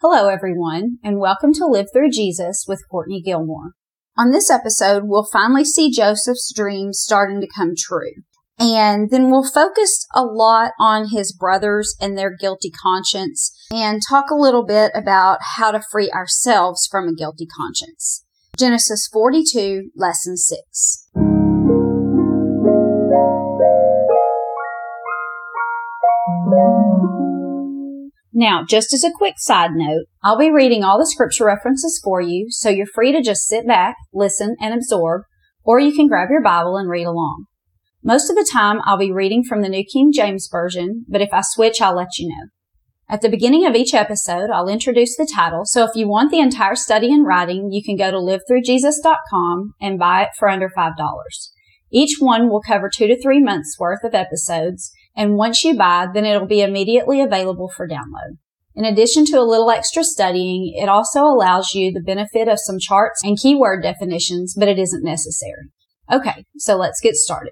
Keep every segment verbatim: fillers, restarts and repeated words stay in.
Hello, everyone, and welcome to Live Through Jesus with Courtney Gilmore. On this episode, we'll finally see Joseph's dreams starting to come true. And then we'll focus a lot on his brothers and their guilty conscience and talk a little bit about how to free ourselves from a guilty conscience. Genesis forty-two, Lesson six. Now, just as a quick side note, I'll be reading all the scripture references for you, so you're free to just sit back, listen, and absorb, or you can grab your Bible and read along. Most of the time, I'll be reading from the New King James Version, but if I switch, I'll let you know. At the beginning of each episode, I'll introduce the title, so if you want the entire study in writing, you can go to live through jesus dot com and buy it for under five dollars. Each one will cover two to three months worth of episodes, and once you buy, then it'll be immediately available for download. In addition to a little extra studying, it also allows you the benefit of some charts and keyword definitions, but it isn't necessary. Okay, so let's get started.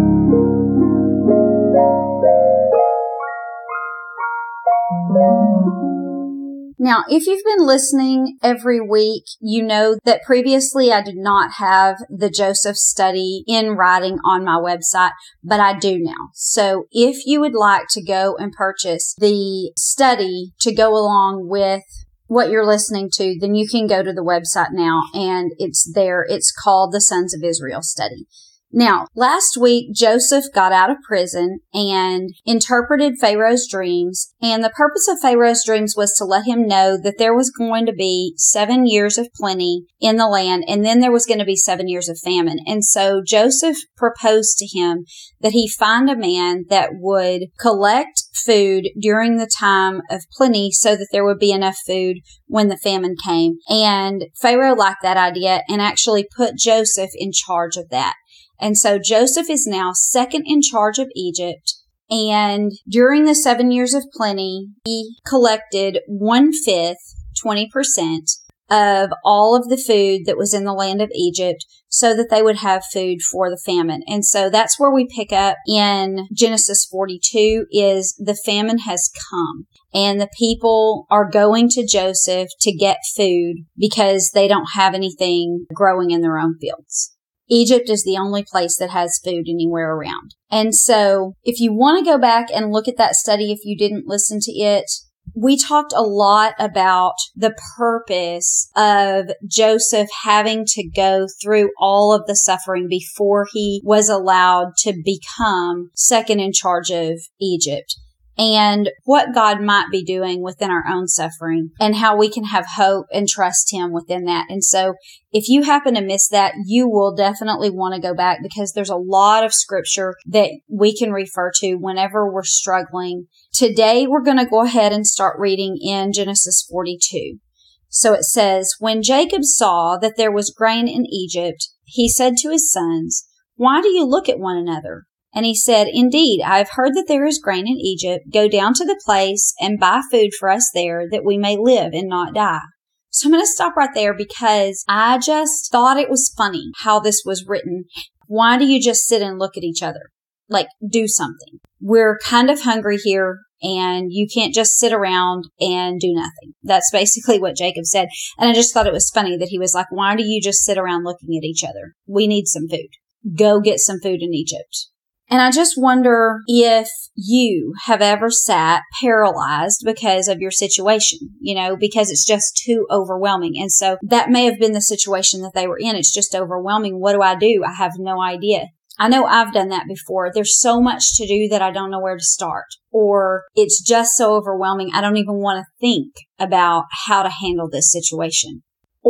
Now, if you've been listening every week, you know that previously I did not have the Joseph study in writing on my website, but I do now. So if you would like to go and purchase the study to go along with what you're listening to, then you can go to the website now and it's there. It's called the Sons of Israel Study. Now, last week, Joseph got out of prison and interpreted Pharaoh's dreams, and the purpose of Pharaoh's dreams was to let him know that there was going to be seven years of plenty in the land, and then there was going to be seven years of famine. And so Joseph proposed to him that he find a man that would collect food during the time of plenty so that there would be enough food when the famine came. And Pharaoh liked that idea and actually put Joseph in charge of that. And so Joseph is now second in charge of Egypt. And during the seven years of plenty, he collected one-fifth, twenty percent of all of the food that was in the land of Egypt so that they would have food for the famine. And so that's where we pick up in Genesis forty-two is the famine has come. And the people are going to Joseph to get food because they don't have anything growing in their own fields. Egypt is the only place that has food anywhere around. And so if you want to go back and look at that study, if you didn't listen to it, we talked a lot about the purpose of Joseph having to go through all of the suffering before he was allowed to become second in charge of Egypt, and what God might be doing within our own suffering and how we can have hope and trust Him within that. And so if you happen to miss that, you will definitely want to go back because there's a lot of scripture that we can refer to whenever we're struggling. Today, we're going to go ahead and start reading in Genesis forty-two. So it says, "When Jacob saw that there was grain in Egypt, he said to his sons, 'Why do you look at one another?' And he said, 'Indeed, I have heard that there is grain in Egypt. Go down to the place and buy food for us there that we may live and not die.'" So I'm going to stop right there because I just thought it was funny how this was written. Why do you just sit and look at each other? Like, do something. We're kind of hungry here and you can't just sit around and do nothing. That's basically what Jacob said. And I just thought it was funny that he was like, why do you just sit around looking at each other? We need some food. Go get some food in Egypt. And I just wonder if you have ever sat paralyzed because of your situation, you know, because it's just too overwhelming. And so that may have been the situation that they were in. It's just overwhelming. What do I do? I have no idea. I know I've done that before. There's so much to do that I don't know where to start. Or it's just so overwhelming. I don't even want to think about how to handle this situation.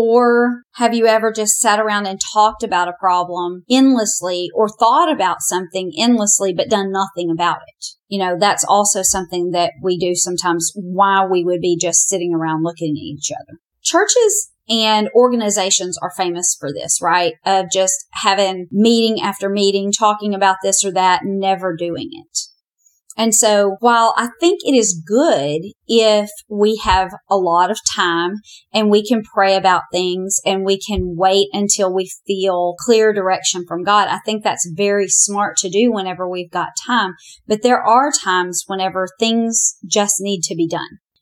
Or have you ever just sat around and talked about a problem endlessly or thought about something endlessly but done nothing about it? You know, that's also something that we do sometimes while we would be just sitting around looking at each other. Churches and organizations are famous for this, right? Of just having meeting after meeting, talking about this or that, and never doing it. And so while I think it is good if we have a lot of time and we can pray about things and we can wait until we feel clear direction from God, I think that's very smart to do whenever we've got time. But there are times whenever things just need to be done.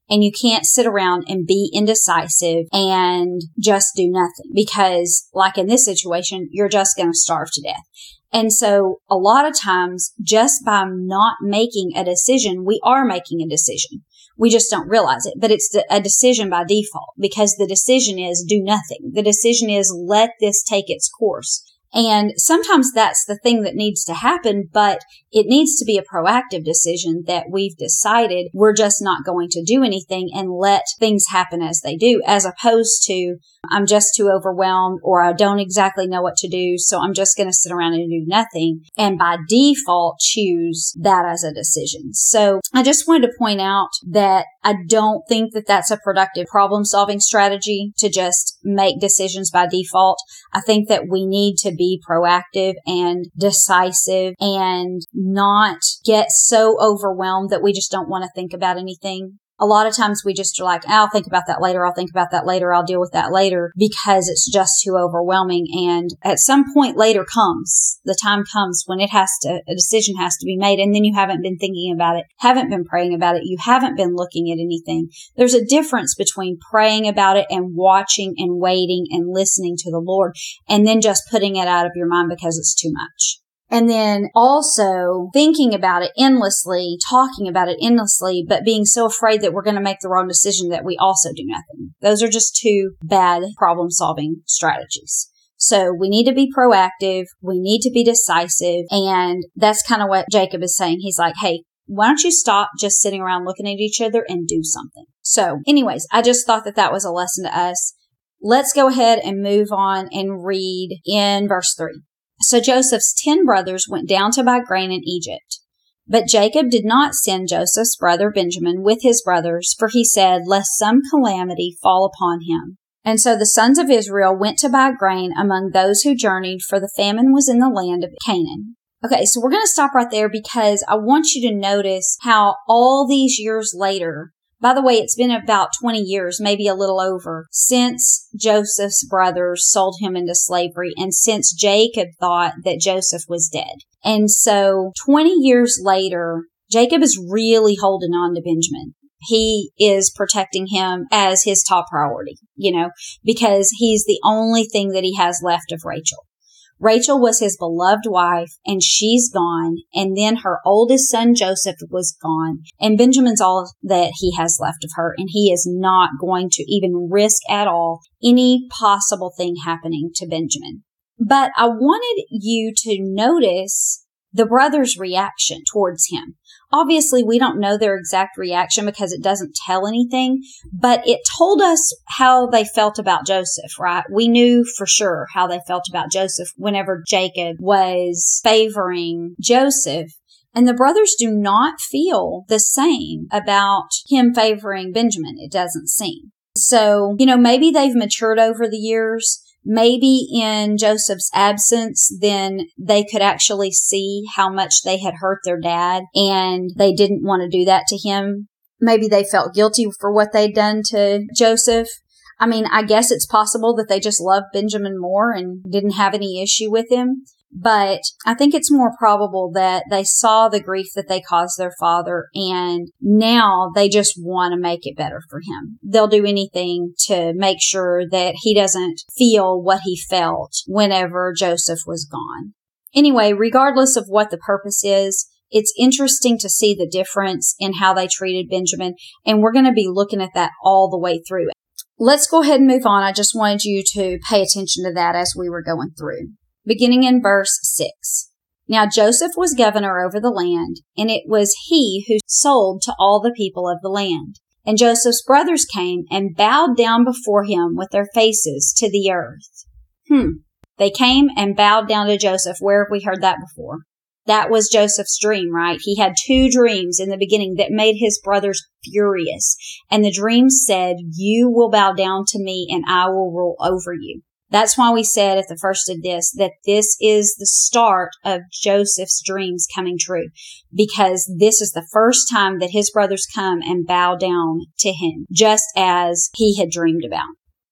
And you can't sit around and be indecisive and just do nothing because, like in this situation, you're just going to starve to death. And so a lot of times, just by not making a decision, we are making a decision. We just don't realize it, but it's a decision by default because the decision is do nothing. The decision is let this take its course. And sometimes that's the thing that needs to happen, but it needs to be a proactive decision that we've decided we're just not going to do anything and let things happen as they do, as opposed to I'm just too overwhelmed or I don't exactly know what to do, so I'm just going to sit around and do nothing and by default choose that as a decision. So I just wanted to point out that I don't think that that's a productive problem-solving strategy to just make decisions by default. I think that we need to be proactive and decisive and not get so overwhelmed that we just don't want to think about anything. A lot of times we just are like, I'll think about that later. I'll think about that later. I'll deal with that later because it's just too overwhelming. And at some point later comes, the time comes when it has to, a decision has to be made. And then you haven't been thinking about it, haven't been praying about it. You haven't been looking at anything. There's a difference between praying about it and watching and waiting and listening to the Lord and then just putting it out of your mind because it's too much. And then also thinking about it endlessly, talking about it endlessly, but being so afraid that we're going to make the wrong decision that we also do nothing. Those are just two bad problem-solving strategies. So we need to be proactive. We need to be decisive. And that's kind of what Jacob is saying. He's like, hey, why don't you stop just sitting around looking at each other and do something? So anyways, I just thought that that was a lesson to us. Let's go ahead and move on and read in verse three. So Joseph's ten brothers went down to buy grain in Egypt. But Jacob did not send Joseph's brother Benjamin with his brothers, for he said, lest some calamity fall upon him. And so the sons of Israel went to buy grain among those who journeyed, for the famine was in the land of Canaan. Okay, so we're going to stop right there because I want you to notice how all these years later, by the way, it's been about twenty years, maybe a little over, since Joseph's brothers sold him into slavery and since Jacob thought that Joseph was dead. And so twenty years later, Jacob is really holding on to Benjamin. He is protecting him as his top priority, you know, because he's the only thing that he has left of Rachel. Rachel was his beloved wife, and she's gone. And then her oldest son, Joseph, was gone. And Benjamin's all that he has left of her. And he is not going to even risk at all any possible thing happening to Benjamin. But I wanted you to notice the brothers' reaction towards him. Obviously, we don't know their exact reaction because it doesn't tell anything, but it told us how they felt about Joseph, right? We knew for sure how they felt about Joseph whenever Jacob was favoring Joseph. And the brothers do not feel the same about him favoring Benjamin, it doesn't seem. So, you know, maybe they've matured over the years. Maybe in Joseph's absence, then they could actually see how much they had hurt their dad and they didn't want to do that to him. Maybe they felt guilty for what they'd done to Joseph. I mean, I guess it's possible that they just loved Benjamin more and didn't have any issue with him. But I think it's more probable that they saw the grief that they caused their father and now they just want to make it better for him. They'll do anything to make sure that he doesn't feel what he felt whenever Joseph was gone. Anyway, regardless of what the purpose is, it's interesting to see the difference in how they treated Benjamin, and we're going to be looking at that all the way through. Let's go ahead and move on. I just wanted you to pay attention to that as we were going through. Beginning in verse six. Now Joseph was governor over the land, and it was he who sold to all the people of the land. And Joseph's brothers came and bowed down before him with their faces to the earth. Hmm. They came and bowed down to Joseph. Where have we heard that before? That was Joseph's dream, right? He had two dreams in the beginning that made his brothers furious. And the dreams said, you will bow down to me and I will rule over you. That's why we said at the first of this that this is the start of Joseph's dreams coming true, because this is the first time that his brothers come and bow down to him, just as he had dreamed about.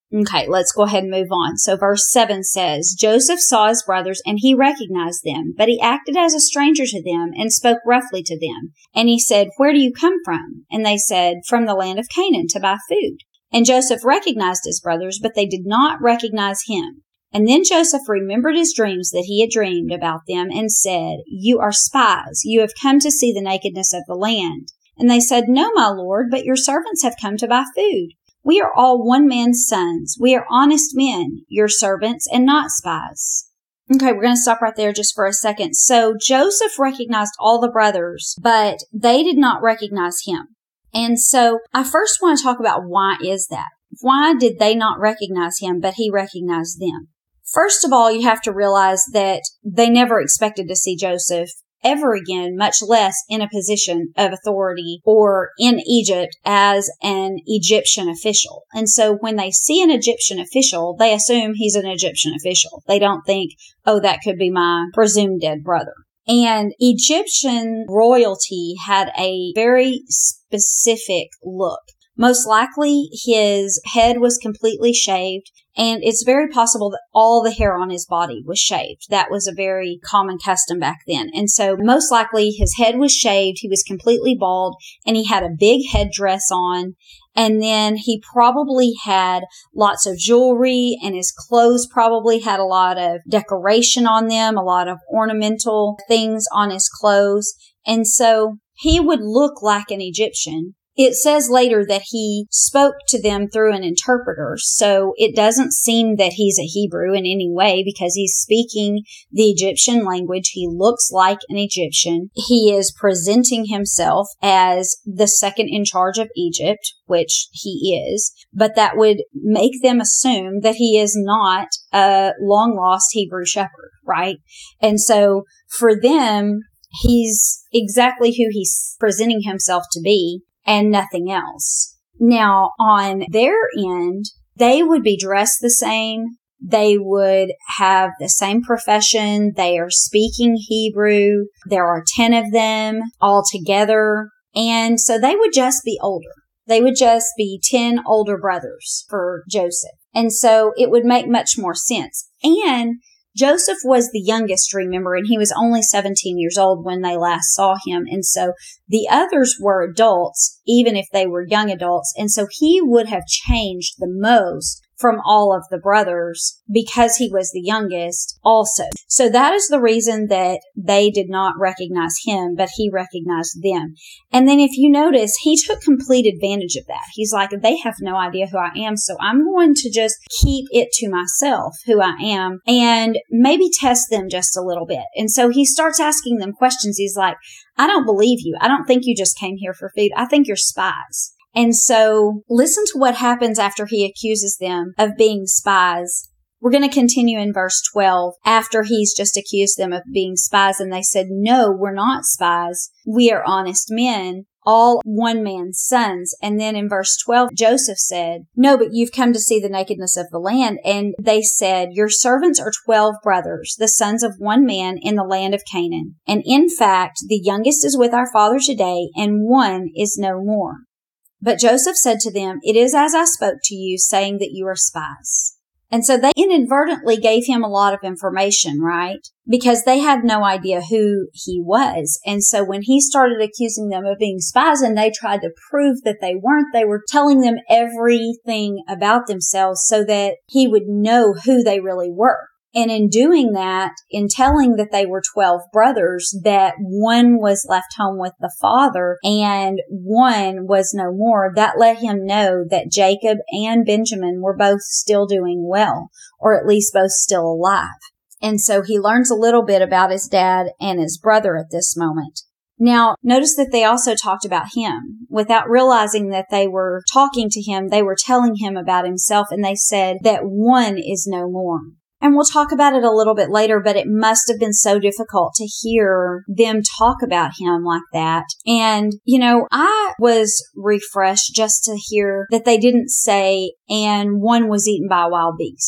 Okay, let's go ahead and move on. So verse seven says, Joseph saw his brothers and he recognized them, but he acted as a stranger to them and spoke roughly to them. And he said, where do you come from? And they said, from the land of Canaan to buy food. And Joseph recognized his brothers, but they did not recognize him. And then Joseph remembered his dreams that he had dreamed about them and said, you are spies. You have come to see the nakedness of the land. And they said, no, my lord, but your servants have come to buy food. We are all one man's sons. We are honest men, your servants, and not spies. Okay, we're going to stop right there just for a second. So Joseph recognized all the brothers, but they did not recognize him. And so I first want to talk about why is that? Why did they not recognize him, but he recognized them? First of all, you have to realize that they never expected to see Joseph ever again, much less in a position of authority or in Egypt as an Egyptian official. And so when they see an Egyptian official, they assume he's an Egyptian official. They don't think, oh, that could be my presumed dead brother. And Egyptian royalty had a very specific look. Most likely his head was completely shaved, and it's very possible that all the hair on his body was shaved. That was a very common custom back then. And so most likely his head was shaved, he was completely bald, and he had a big headdress on. And then he probably had lots of jewelry, and his clothes probably had a lot of decoration on them, a lot of ornamental things on his clothes. And so he would look like an Egyptian. It says later that he spoke to them through an interpreter, so it doesn't seem that he's a Hebrew in any way because he's speaking the Egyptian language. He looks like an Egyptian. He is presenting himself as the second in charge of Egypt, which he is, but that would make them assume that he is not a long-lost Hebrew shepherd, right? And so for them, he's exactly who he's presenting himself to be, and nothing else. Now, on their end, they would be dressed the same. They would have the same profession. They are speaking Hebrew. There are ten of them all together. And so they would just be older. They would just be ten older brothers for Joseph. And so it would make much more sense. And Joseph was the youngest, remember, and he was only seventeen years old when they last saw him. And so the others were adults, even if they were young adults. And so he would have changed the most from all of the brothers because he was the youngest also. So that is the reason that they did not recognize him, but he recognized them. And then if you notice, he took complete advantage of that. He's like, they have no idea who I am, so I'm going to just keep it to myself, who I am, and maybe test them just a little bit. And so he starts asking them questions. He's like, I don't believe you. I don't think you just came here for food. I think you're spies. And so listen to what happens after he accuses them of being spies. We're going to continue in verse twelve after he's just accused them of being spies. And they said, no, we're not spies. We are honest men, all one man's sons. And then in verse twelve, Joseph said, no, but you've come to see the nakedness of the land. And they said, your servants are twelve brothers, the sons of one man in the land of Canaan. And in fact, the youngest is with our father today, and one is no more. But Joseph said to them, it is as I spoke to you, saying that you are spies. And so they inadvertently gave him a lot of information, right? Because they had no idea who he was. And so when he started accusing them of being spies and they tried to prove that they weren't, they were telling them everything about themselves so that he would know who they really were. And in doing that, in telling that they were twelve brothers, that one was left home with the father and one was no more, that let him know that Jacob and Benjamin were both still doing well, or at least both still alive. And so he learns a little bit about his dad and his brother at this moment. Now, notice that they also talked about him. Without realizing that they were talking to him, they were telling him about himself, and they said that one is no more. And we'll talk about it a little bit later, but it must have been so difficult to hear them talk about him like that. And, you know, I was refreshed just to hear that they didn't say, and one was eaten by a wild beast.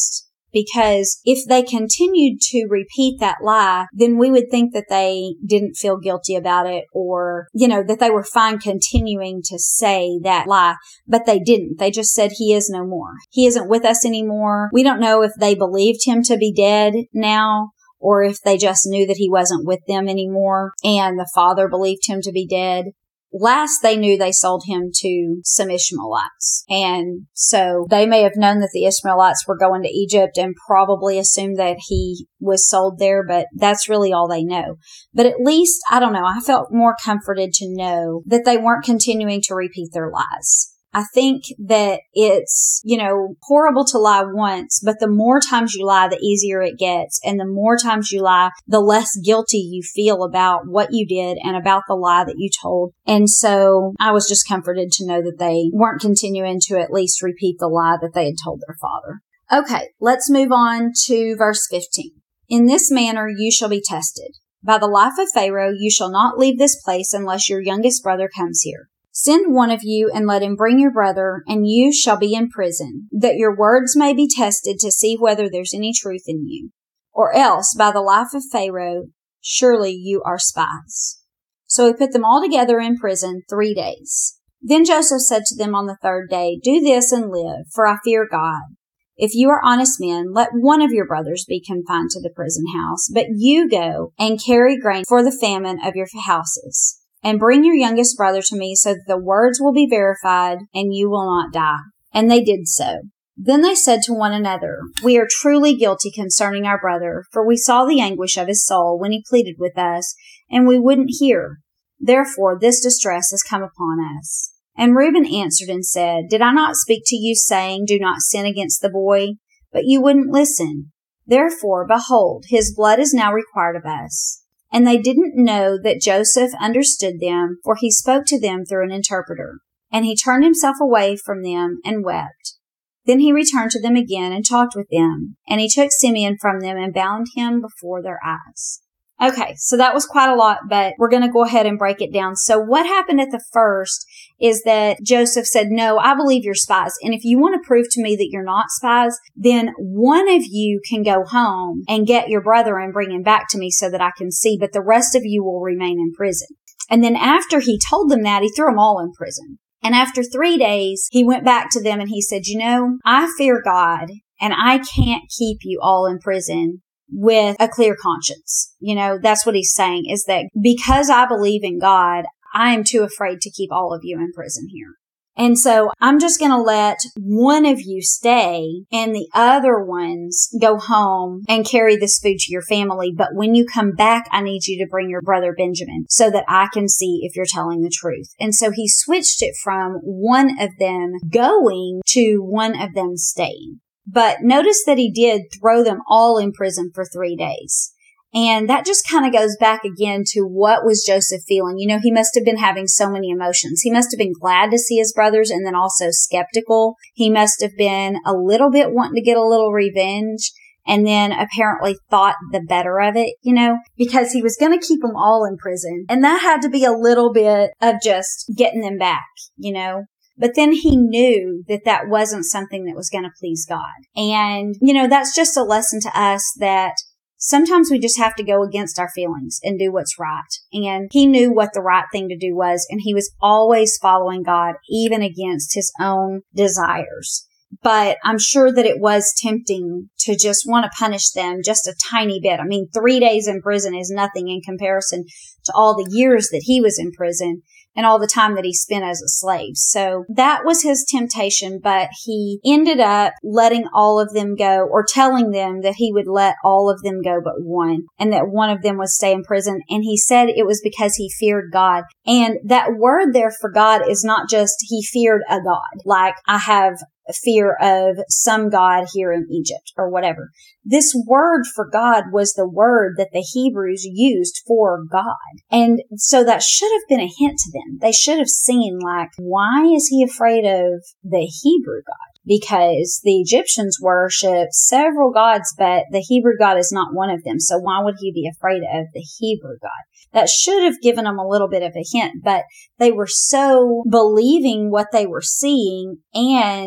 Because if they continued to repeat that lie, then we would think that they didn't feel guilty about it, or, you know, that they were fine continuing to say that lie. But they didn't. They just said, he is no more. He isn't with us anymore. We don't know if they believed him to be dead now, or if they just knew that he wasn't with them anymore and the father believed him to be dead. Last they knew, they sold him to some Ishmaelites. And so they may have known that the Ishmaelites were going to Egypt and probably assumed that he was sold there, but that's really all they know. But at least, I don't know, I felt more comforted to know that they weren't continuing to repeat their lies. I think that it's, you know, horrible to lie once, but the more times you lie, the easier it gets. And the more times you lie, the less guilty you feel about what you did and about the lie that you told. And so I was just comforted to know that they weren't continuing to at least repeat the lie that they had told their father. Okay, let's move on to verse fifteen. In this manner you shall be tested. By the life of Pharaoh you shall not leave this place unless your youngest brother comes here. Send one of you and let him bring your brother, and you shall be in prison, that your words may be tested to see whether there's any truth in you. Or else, by the life of Pharaoh, surely you are spies. So he put them all together in prison three days. Then Joseph said to them on the third day, do this and live, for I fear God. If you are honest men, let one of your brothers be confined to the prison house, but you go and carry grain for the famine of your houses. And bring your youngest brother to me so that the words will be verified and you will not die. And they did so. Then they said to one another, we are truly guilty concerning our brother, for we saw the anguish of his soul when he pleaded with us, and we wouldn't hear. Therefore this distress has come upon us. And Reuben answered and said, did I not speak to you, saying, do not sin against the boy? But you wouldn't listen. Therefore, behold, his blood is now required of us. And they didn't know that Joseph understood them, for he spoke to them through an interpreter. And he turned himself away from them and wept. Then he returned to them again and talked with them. And he took Simeon from them and bound him before their eyes. Okay, so that was quite a lot, but we're going to go ahead and break it down. So what happened at the first is that Joseph said, no, I believe you're spies. And if you want to prove to me that you're not spies, then one of you can go home and get your brother and bring him back to me so that I can see, but the rest of you will remain in prison. And then after he told them that, he threw them all in prison. And after three days, he went back to them and he said, you know, I fear God and I can't keep you all in prison with a clear conscience. You know, that's what he's saying, is that because I believe in God, I am too afraid to keep all of you in prison here. And so I'm just going to let one of you stay and the other ones go home and carry this food to your family. But when you come back, I need you to bring your brother Benjamin so that I can see if you're telling the truth. And so he switched it from one of them going to one of them staying. But notice that he did throw them all in prison for three days. And that just kind of goes back again to what was Joseph feeling. You know, he must have been having so many emotions. He must have been glad to see his brothers and then also skeptical. He must have been a little bit wanting to get a little revenge and then apparently thought the better of it, you know, because he was going to keep them all in prison. And that had to be a little bit of just getting them back, you know. But then he knew that that wasn't something that was going to please God. And, you know, that's just a lesson to us that sometimes we just have to go against our feelings and do what's right. And he knew what the right thing to do was, and he was always following God, even against his own desires. But I'm sure that it was tempting to just want to punish them just a tiny bit. I mean, three days in prison is nothing in comparison to all the years that he was in prison and all the time that he spent as a slave. So that was his temptation, but he ended up letting all of them go, or telling them that he would let all of them go but one, and that one of them would stay in prison. And he said it was because he feared God. And that word there for God is not just he feared a God, like I have fear of some God here in Egypt or whatever. This word for God was the word that the Hebrews used for God. And so that should have been a hint to them. They should have seen, like, why is he afraid of the Hebrew God? Because the Egyptians worship several gods, but the Hebrew God is not one of them. So why would he be afraid of the Hebrew God? That should have given them a little bit of a hint, but they were so believing what they were seeing and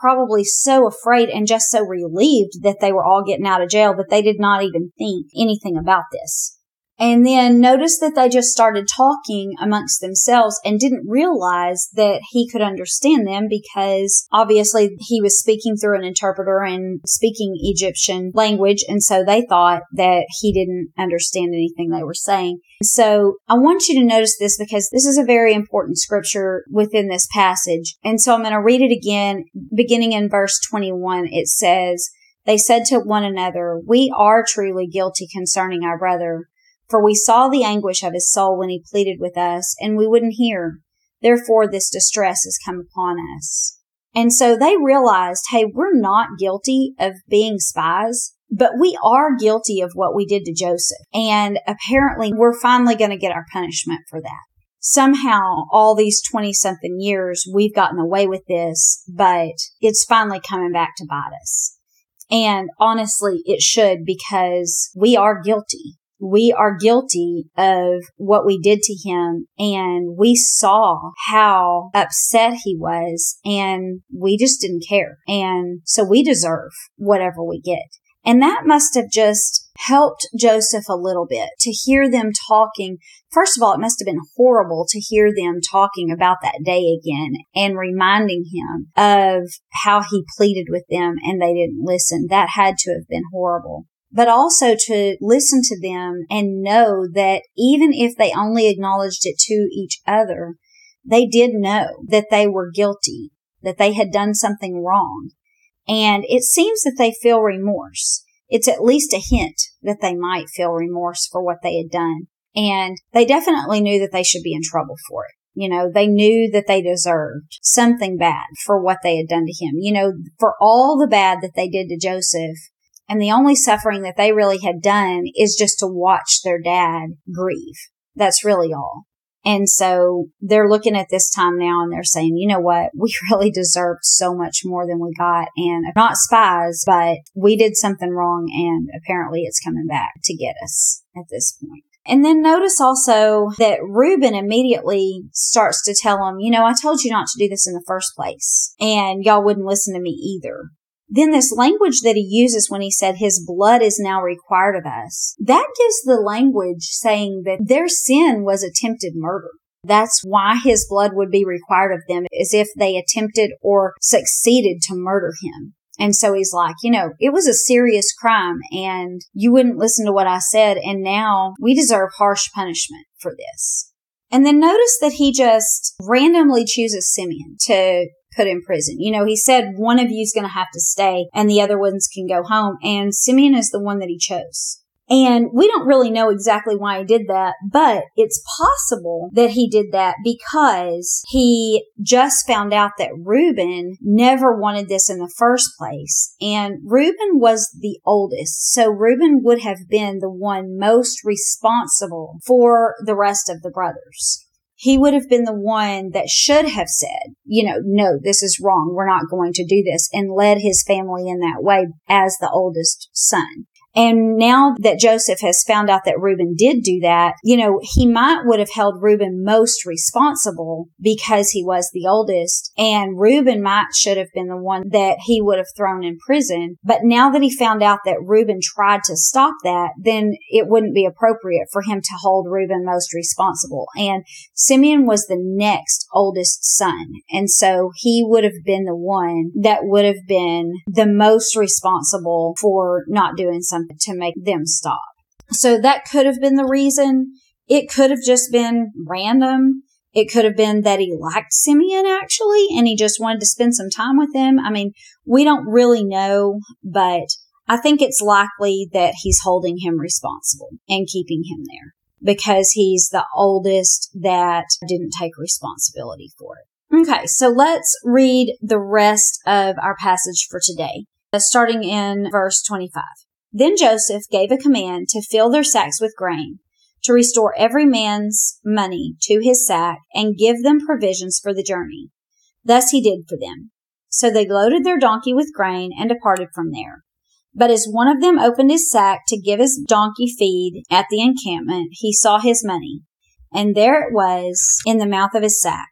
probably so afraid and just so relieved that they were all getting out of jail that they did not even think anything about this. And then notice that they just started talking amongst themselves and didn't realize that he could understand them because obviously he was speaking through an interpreter and speaking Egyptian language. And so they thought that he didn't understand anything they were saying. So I want you to notice this because this is a very important scripture within this passage. And so I'm going to read it again, beginning in verse twenty-one. It says, "They said to one another, 'We are truly guilty concerning our brother. For we saw the anguish of his soul when he pleaded with us, and we wouldn't hear. Therefore, this distress has come upon us.'" And so they realized, hey, we're not guilty of being spies, but we are guilty of what we did to Joseph. And apparently, we're finally going to get our punishment for that. Somehow, all these twenty-something years, we've gotten away with this, but it's finally coming back to bite us. And honestly, it should, because we are guilty. We are guilty of what we did to him, and we saw how upset he was, and we just didn't care. And so we deserve whatever we get. And that must have just helped Joseph a little bit to hear them talking. First of all, it must have been horrible to hear them talking about that day again and reminding him of how he pleaded with them and they didn't listen. That had to have been horrible. But also to listen to them and know that even if they only acknowledged it to each other, they did know that they were guilty, that they had done something wrong. And it seems that they feel remorse. It's at least a hint that they might feel remorse for what they had done. And they definitely knew that they should be in trouble for it. You know, they knew that they deserved something bad for what they had done to him. You know, for all the bad that they did to Joseph. And the only suffering that they really had done is just to watch their dad grieve. That's really all. And so they're looking at this time now and they're saying, you know what? We really deserved so much more than we got. And not spies, but we did something wrong. And apparently it's coming back to get us at this point. And then notice also that Reuben immediately starts to tell him, you know, I told you not to do this in the first place. And y'all wouldn't listen to me either. Then this language that he uses when he said his blood is now required of us, that gives the language saying that their sin was attempted murder. That's why his blood would be required of them, as if they attempted or succeeded to murder him. And so he's like, you know, it was a serious crime and you wouldn't listen to what I said. And now we deserve harsh punishment for this. And then notice that he just randomly chooses Simeon to put in prison. You know, he said one of you is going to have to stay and the other ones can go home. And Simeon is the one that he chose. And we don't really know exactly why he did that, but it's possible that he did that because he just found out that Reuben never wanted this in the first place. And Reuben was the oldest. So Reuben would have been the one most responsible for the rest of the brothers. He would have been the one that should have said, you know, no, this is wrong. We're not going to do this, and led his family in that way as the oldest son. And now that Joseph has found out that Reuben did do that, you know, he might would have held Reuben most responsible because he was the oldest. And Reuben might should have been the one that he would have thrown in prison. But now that he found out that Reuben tried to stop that, then it wouldn't be appropriate for him to hold Reuben most responsible. And Simeon was the next oldest son. And so he would have been the one that would have been the most responsible for not doing something to make them stop. So that could have been the reason. It could have just been random. It could have been that he liked Simeon actually, and he just wanted to spend some time with him. I mean, we don't really know, but I think it's likely that he's holding him responsible and keeping him there because he's the oldest that didn't take responsibility for it. Okay, so let's read the rest of our passage for today, starting in verse twenty-five. Then Joseph gave a command to fill their sacks with grain, to restore every man's money to his sack, and give them provisions for the journey. Thus he did for them. So they loaded their donkey with grain and departed from there. But as one of them opened his sack to give his donkey feed at the encampment, he saw his money, and there it was in the mouth of his sack.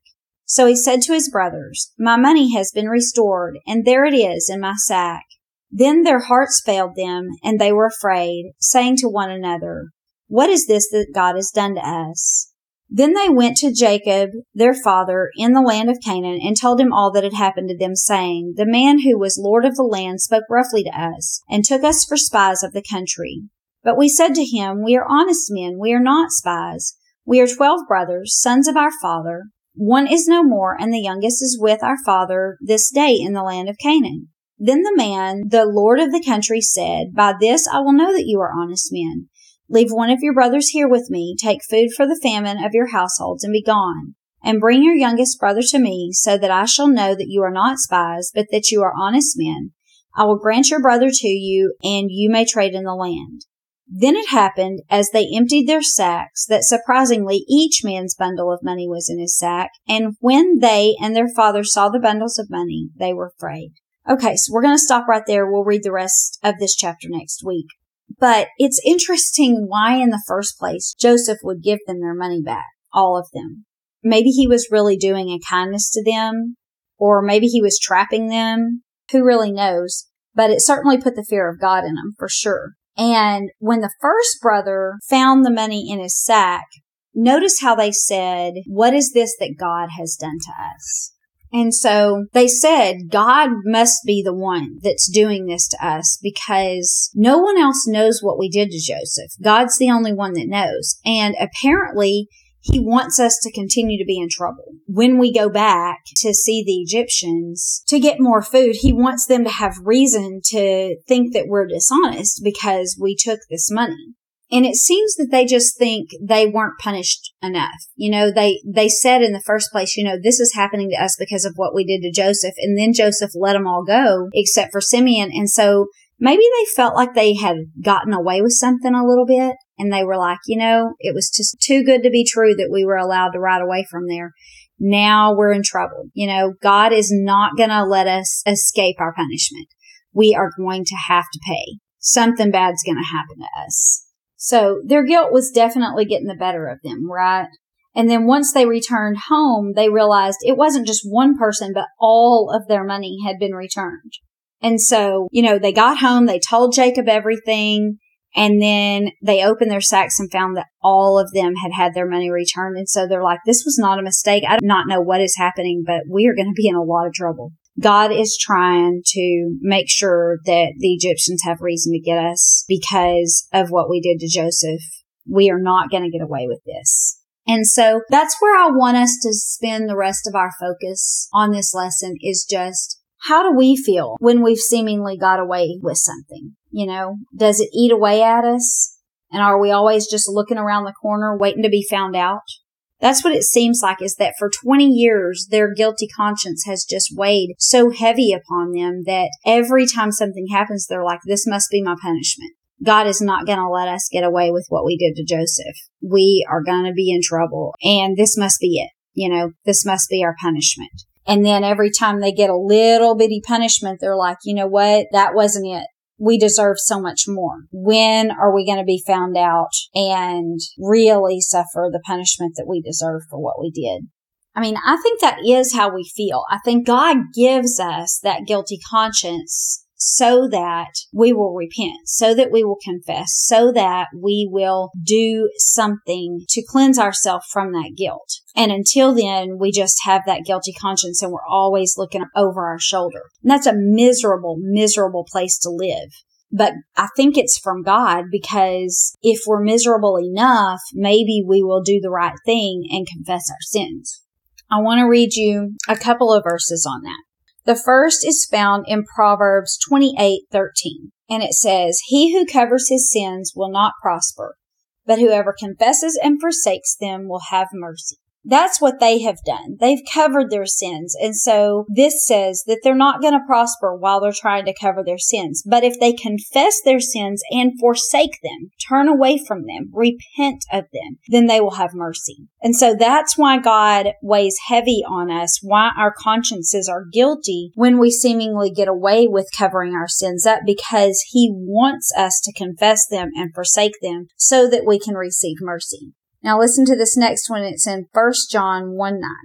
So he said to his brothers, "My money has been restored, and there it is in my sack." Then their hearts failed them, and they were afraid, saying to one another, "What is this that God has done to us?" Then they went to Jacob, their father, in the land of Canaan, and told him all that had happened to them, saying, "The man who was lord of the land spoke roughly to us, and took us for spies of the country. But we said to him, 'We are honest men, we are not spies. We are twelve brothers, sons of our father. One is no more, and the youngest is with our father this day in the land of Canaan.' Then the man, the lord of the country, said, 'By this I will know that you are honest men. Leave one of your brothers here with me, take food for the famine of your households, and be gone. And bring your youngest brother to me, so that I shall know that you are not spies, but that you are honest men. I will grant your brother to you, and you may trade in the land.' Then it happened, as they emptied their sacks, that surprisingly each man's bundle of money was in his sack. And when they and their father saw the bundles of money, they were afraid." Okay, so we're going to stop right there. We'll read the rest of this chapter next week. But it's interesting why in the first place Joseph would give them their money back, all of them. Maybe he was really doing a kindness to them, or maybe he was trapping them. Who really knows? But it certainly put the fear of God in them, for sure. And when the first brother found the money in his sack, notice how they said, "What is this that God has done to us?" And so they said, God must be the one that's doing this to us, because no one else knows what we did to Joseph. God's the only one that knows. And apparently he wants us to continue to be in trouble. When we go back to see the Egyptians to get more food, he wants them to have reason to think that we're dishonest because we took this money. And it seems that they just think they weren't punished enough. You know, they, they said in the first place, you know, this is happening to us because of what we did to Joseph. And then Joseph let them all go except for Simeon. And so maybe they felt like they had gotten away with something a little bit. And they were like, you know, it was just too good to be true that we were allowed to ride away from there. Now we're in trouble. You know, God is not going to let us escape our punishment. We are going to have to pay. Something bad's going to happen to us. So their guilt was definitely getting the better of them, right? And then once they returned home, they realized it wasn't just one person, but all of their money had been returned. And so, you know, they got home, they told Jacob everything, and then they opened their sacks and found that all of them had had their money returned. And so they're like, this was not a mistake. I do not know what is happening, but we are going to be in a lot of trouble. God is trying to make sure that the Egyptians have reason to get us because of what we did to Joseph. We are not going to get away with this. And so that's where I want us to spend the rest of our focus on this lesson, is just how do we feel when we've seemingly got away with something? You know, does it eat away at us? And are we always just looking around the corner waiting to be found out? That's what it seems like, is that for twenty years, their guilty conscience has just weighed so heavy upon them that every time something happens, they're like, this must be my punishment. God is not going to let us get away with what we did to Joseph. We are going to be in trouble, and this must be it. You know, this must be our punishment. And then every time they get a little bitty punishment, they're like, you know what? That wasn't it. We deserve so much more. When are we going to be found out and really suffer the punishment that we deserve for what we did? I mean, I think that is how we feel. I think God gives us that guilty conscience so that we will repent, so that we will confess, so that we will do something to cleanse ourselves from that guilt. And until then, we just have that guilty conscience and we're always looking over our shoulder. And that's a miserable, miserable place to live. But I think it's from God, because if we're miserable enough, maybe we will do the right thing and confess our sins. I want to read you a couple of verses on that. The first is found in Proverbs twenty-eight thirteen, and it says, "He who covers his sins will not prosper, but whoever confesses and forsakes them will have mercy." That's what they have done. They've covered their sins. And so this says that they're not going to prosper while they're trying to cover their sins. But if they confess their sins and forsake them, turn away from them, repent of them, then they will have mercy. And so that's why God weighs heavy on us, why our consciences are guilty when we seemingly get away with covering our sins up, because He wants us to confess them and forsake them so that we can receive mercy. Now listen to this next one. It's in First John one nine.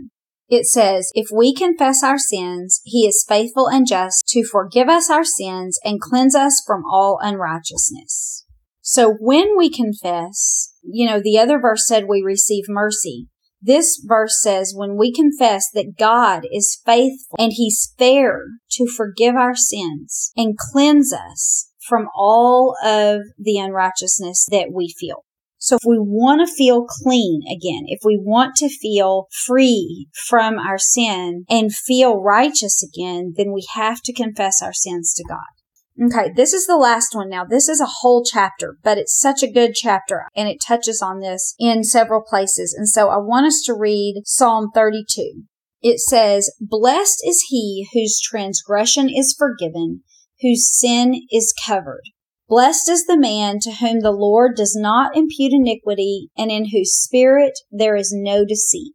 It says, if we confess our sins, He is faithful and just to forgive us our sins and cleanse us from all unrighteousness. So when we confess, you know, the other verse said we receive mercy. This verse says when we confess that God is faithful and He's fair to forgive our sins and cleanse us from all of the unrighteousness that we feel. So if we want to feel clean again, if we want to feel free from our sin and feel righteous again, then we have to confess our sins to God. Okay, this is the last one now. This is a whole chapter, but it's such a good chapter and it touches on this in several places. And so I want us to read Psalm thirty-two. It says, blessed is he whose transgression is forgiven, whose sin is covered. Blessed is the man to whom the Lord does not impute iniquity and in whose spirit there is no deceit.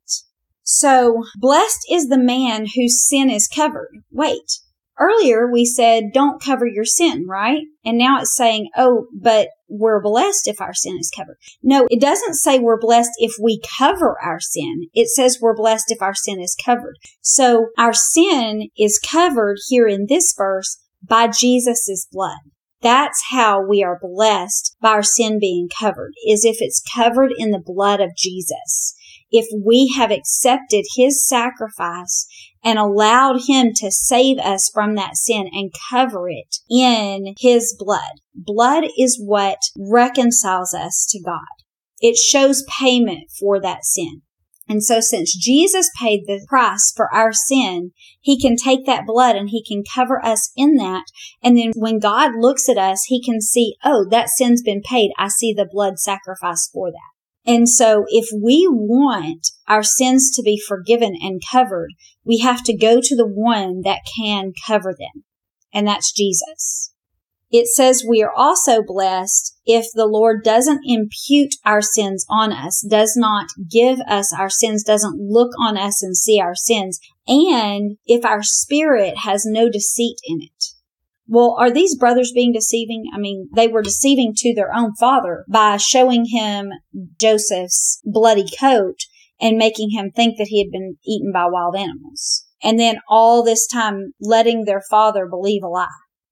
So, blessed is the man whose sin is covered. Wait, earlier we said don't cover your sin, right? And now it's saying, oh, but we're blessed if our sin is covered. No, it doesn't say we're blessed if we cover our sin. It says we're blessed if our sin is covered. So, our sin is covered here in this verse by Jesus' blood. That's how we are blessed by our sin being covered, is if it's covered in the blood of Jesus. If we have accepted His sacrifice and allowed Him to save us from that sin and cover it in His blood. Blood is what reconciles us to God. It shows payment for that sin. And so since Jesus paid the price for our sin, He can take that blood and He can cover us in that. And then when God looks at us, He can see, oh, that sin's been paid. I see the blood sacrifice for that. And so if we want our sins to be forgiven and covered, we have to go to the one that can cover them. And that's Jesus. It says we are also blessed if the Lord doesn't impute our sins on us, does not give us our sins, doesn't look on us and see our sins, and if our spirit has no deceit in it. Well, are these brothers being deceiving? I mean, they were deceiving to their own father by showing him Joseph's bloody coat and making him think that he had been eaten by wild animals. And then all this time letting their father believe a lie.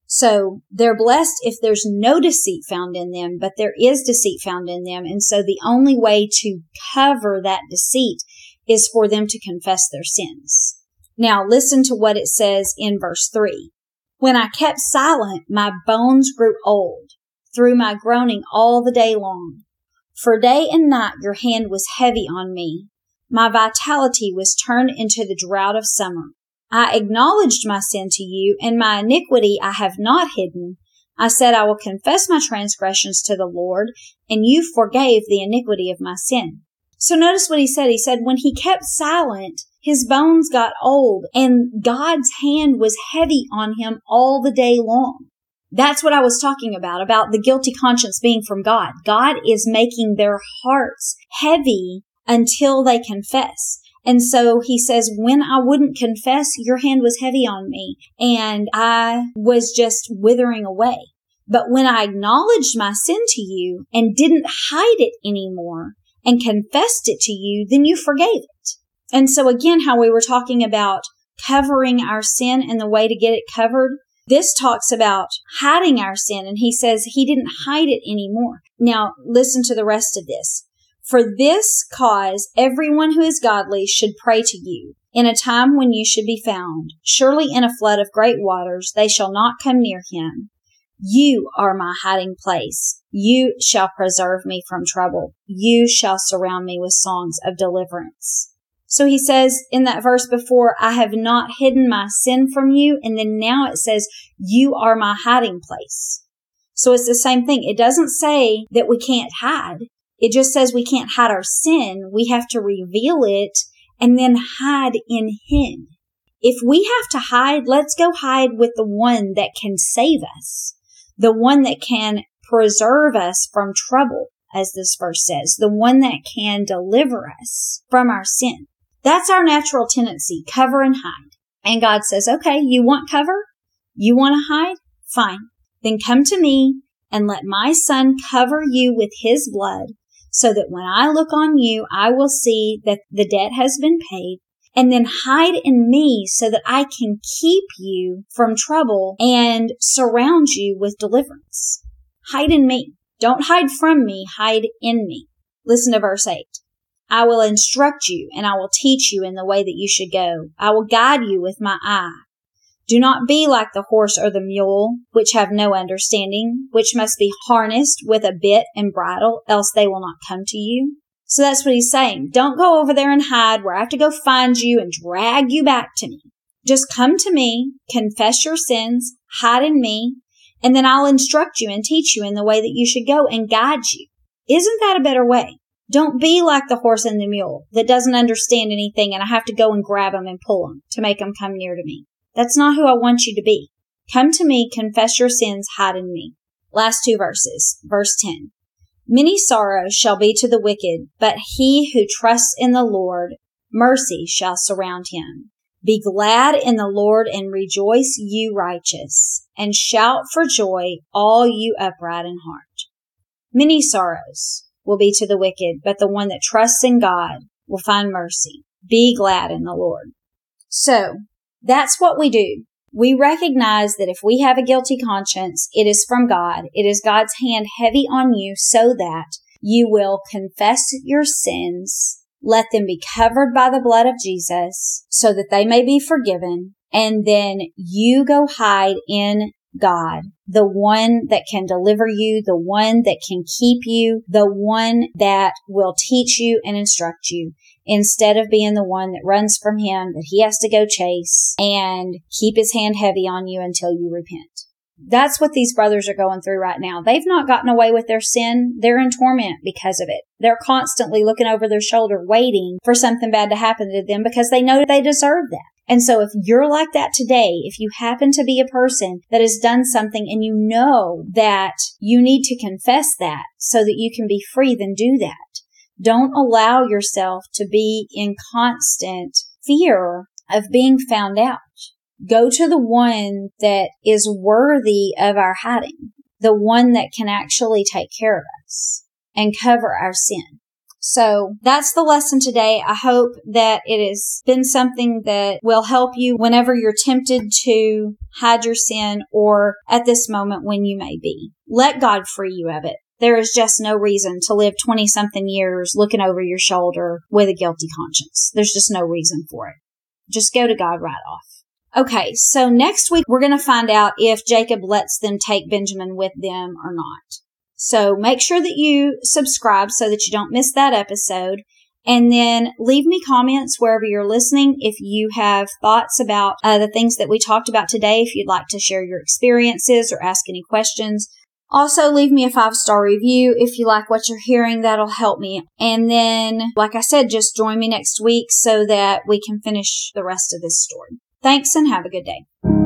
So they're blessed if there's no deceit found in them, but there is deceit found in them. And so the only way to cover that deceit is for them to confess their sins. Now listen to what it says in verse three. When I kept silent, my bones grew old through my groaning all the day long. For day and night your hand was heavy on me. My vitality was turned into the drought of summer. I acknowledged my sin to you, and my iniquity I have not hidden. I said, I will confess my transgressions to the Lord, and you forgave the iniquity of my sin. So notice what he said. He said, when he kept silent, his bones got old, and God's hand was heavy on him all the day long. That's what I was talking about, about the guilty conscience being from God. God is making their hearts heavy until they confess. And so he says, when I wouldn't confess, your hand was heavy on me and I was just withering away. But when I acknowledged my sin to you and didn't hide it anymore and confessed it to you, then you forgave it. And so again, how we were talking about covering our sin and the way to get it covered, this talks about hiding our sin. And he says he didn't hide it anymore. Now listen to the rest of this. For this cause, everyone who is godly should pray to you in a time when you should be found. Surely in a flood of great waters, they shall not come near him. You are my hiding place. You shall preserve me from trouble. You shall surround me with songs of deliverance. So he says in that verse before, I have not hidden my sin from you. And then now it says, you are my hiding place. So it's the same thing. It doesn't say that we can't hide. It just says we can't hide our sin. We have to reveal it and then hide in Him. If we have to hide, let's go hide with the one that can save us. The one that can preserve us from trouble, as this verse says. The one that can deliver us from our sin. That's our natural tendency, cover and hide. And God says, okay, you want cover? You want to hide? Fine. Then come to me and let my Son cover you with His blood, so that when I look on you, I will see that the debt has been paid and then hide in me so that I can keep you from trouble and surround you with deliverance. Hide in me. Don't hide from me. Hide in me. Listen to verse eight. I will instruct you and I will teach you in the way that you should go. I will guide you with my eye. Do not be like the horse or the mule, which have no understanding, which must be harnessed with a bit and bridle, else they will not come to you. So that's what he's saying. Don't go over there and hide where I have to go find you and drag you back to me. Just come to me, confess your sins, hide in me, and then I'll instruct you and teach you in the way that you should go and guide you. Isn't that a better way? Don't be like the horse and the mule that doesn't understand anything and I have to go and grab them and pull them to make them come near to me. That's not who I want you to be. Come to me, confess your sins, hide in me. Last two verses. Verse ten. Many sorrows shall be to the wicked, but he who trusts in the Lord, mercy shall surround him. Be glad in the Lord and rejoice, you righteous, and shout for joy, all you upright in heart. Many sorrows will be to the wicked, but the one that trusts in God will find mercy. Be glad in the Lord. So, that's what we do. We recognize that if we have a guilty conscience, it is from God. It is God's hand heavy on you so that you will confess your sins, let them be covered by the blood of Jesus so that they may be forgiven, and then you go hide in God, the one that can deliver you, the one that can keep you, the one that will teach you and instruct you, instead of being the one that runs from him, that he has to go chase and keep his hand heavy on you until you repent. That's what these brothers are going through right now. They've not gotten away with their sin. They're in torment because of it. They're constantly looking over their shoulder, waiting for something bad to happen to them because they know they deserve that. And so if you're like that today, if you happen to be a person that has done something and you know that you need to confess that so that you can be free, then do that. Don't allow yourself to be in constant fear of being found out. Go to the one that is worthy of our hiding, the one that can actually take care of us and cover our sin. So that's the lesson today. I hope that it has been something that will help you whenever you're tempted to hide your sin or at this moment when you may be. Let God free you of it. There is just no reason to live twenty-something years looking over your shoulder with a guilty conscience. There's just no reason for it. Just go to God right off. Okay, so next week we're going to find out if Jacob lets them take Benjamin with them or not. So make sure that you subscribe so that you don't miss that episode. And then leave me comments wherever you're listening if you have thoughts about uh, the things that we talked about today, if you'd like to share your experiences or ask any questions. Also, leave me a five-star review if you like what you're hearing. That'll help me. And then, like I said, just join me next week so that we can finish the rest of this story. Thanks and have a good day.